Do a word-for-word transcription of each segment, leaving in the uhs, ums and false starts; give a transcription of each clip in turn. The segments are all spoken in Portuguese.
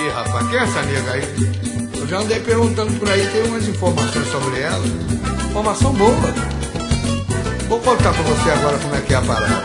Ih, rapaz, quem é essa nega aí? Eu já andei perguntando por aí, tem umas informações sobre ela. Informação boa. Vou contar pra você agora como é que é a parada.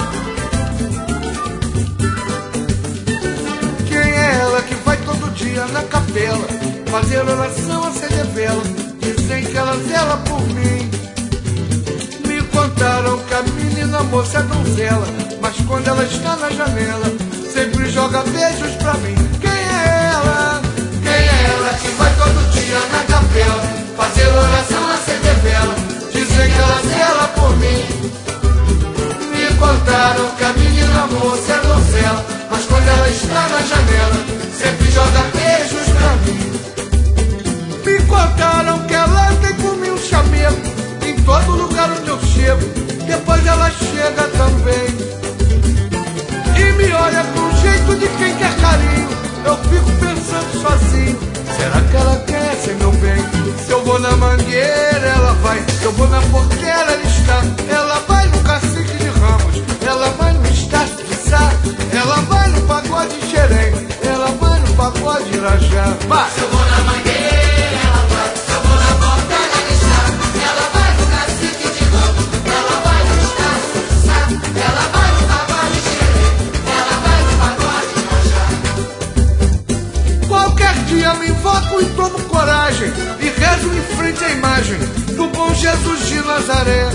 Quem é ela que vai todo dia na capela fazer oração, acender vela? Dizem que ela zela por mim. Me contaram que a menina moça é donzela, mas quando ela está na janela sempre joga beijos pra mim. Quem é ela? Quem é ela que vai todo dia na capela fazer oração, acender vela? Dizem que ela zela por mim. Me contaram que a menina moça é donzela, mas quando ela está na janela sempre joga beijos pra mim. Me contaram que ela tem por mim um chamego em todo lugar onde eu chego, depois ela chega também e me olha com jeito de quem quer carinho. Eu fico pensando sozinho, será que ela quer ser meu bem? Se eu vou na mangueira, ela vai. Se eu vou na porteira, ela está. Ela vai no cacique de Ramos, ela vai no estácio de Sá, ela vai no pagode de Xerém, ela vai no pagode de Irajá. Vai! Se eu vou na mangueira, ela vai. Se eu vou na porteira, ela está. Ela vai no cacique de Ramos, ela vai no estácio de Sá, ela vai no pagode de Xerém, ela vai no pagode de Irajá. Qualquer dia me invoco e tomo coragem e rezo em frente à imagem do bom Jesus de Nazaré.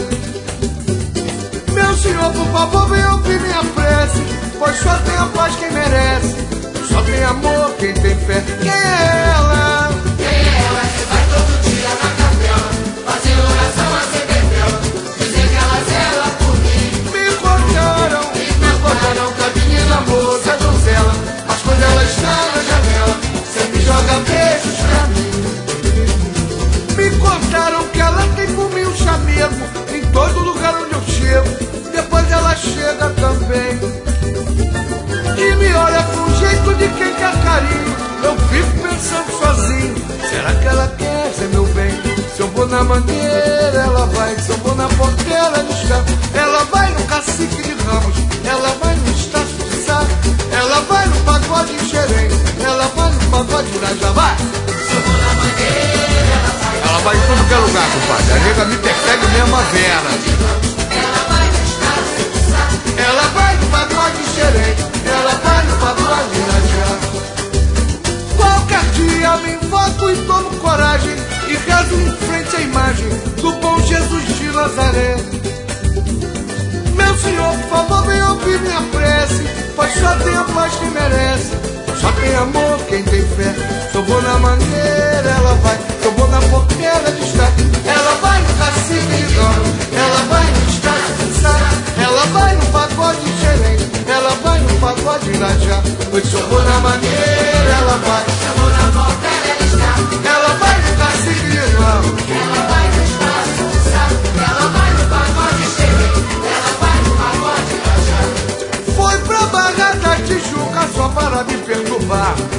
Meu Senhor, por favor, venha ouvir minha prece, pois só tem a paz quem merece, só tem amor quem tem fé. Quem é ela? Quem é ela que vai todo dia na capela fazer oração, acender vela? Dizem que ela zela por mim. Me contaram, me contaram que a menina moça é donzela, mas quando ela está na janela sempre joga beijos pra mim. Me contaram que ela tem por mim um chamego em todo lugar onde eu chego, depois ela chega também e me olha com jeito de quem quer carinho. Eu fico pensando sozinho, será que ela quer ser meu bem? Se eu vou na mangueira, ela vai. Se eu vou na porteira, ela está. Ela vai no cacique de Ramos, ela vai no estácio de Sá, ela vai no pagode de Xerém, ela vai no pagode de Irajá. Vai! Se eu vou na mangueira, ela vai. Ela vai em tudo que é lugar, compadre. A nega me persegue mesmo a Vera. Ela vai no estácio de Sá, Ela vai no pagode de Xerém, ela vai no pagode de Irajá. Qualquer dia me invoco e tomo coragem e rezo em frente à imagem do bom Jesus de Nazaré. Meu Senhor, por favor, venha ouvir minha prece, pois só tem a paz quem merece, só tem amor quem tem fé. Se eu vou na mangueira, ela vai. Se eu vou na porteira, ela está. Ela vai no cacique de Ramos, ela vai no estácio de Sá, ela vai no pagode de Xerém, ela vai no pagode de Irajá. Pois se eu vou na mangueira, ela vai. se eu vou na porteira, ela está. Ela vai no cacique de Ramos, Ela vai no estácio de Sá, ela vai no pagode de Xerém, ela vai no pagode de Irajá. foi pra Barra da Tijuca só para me perturbar.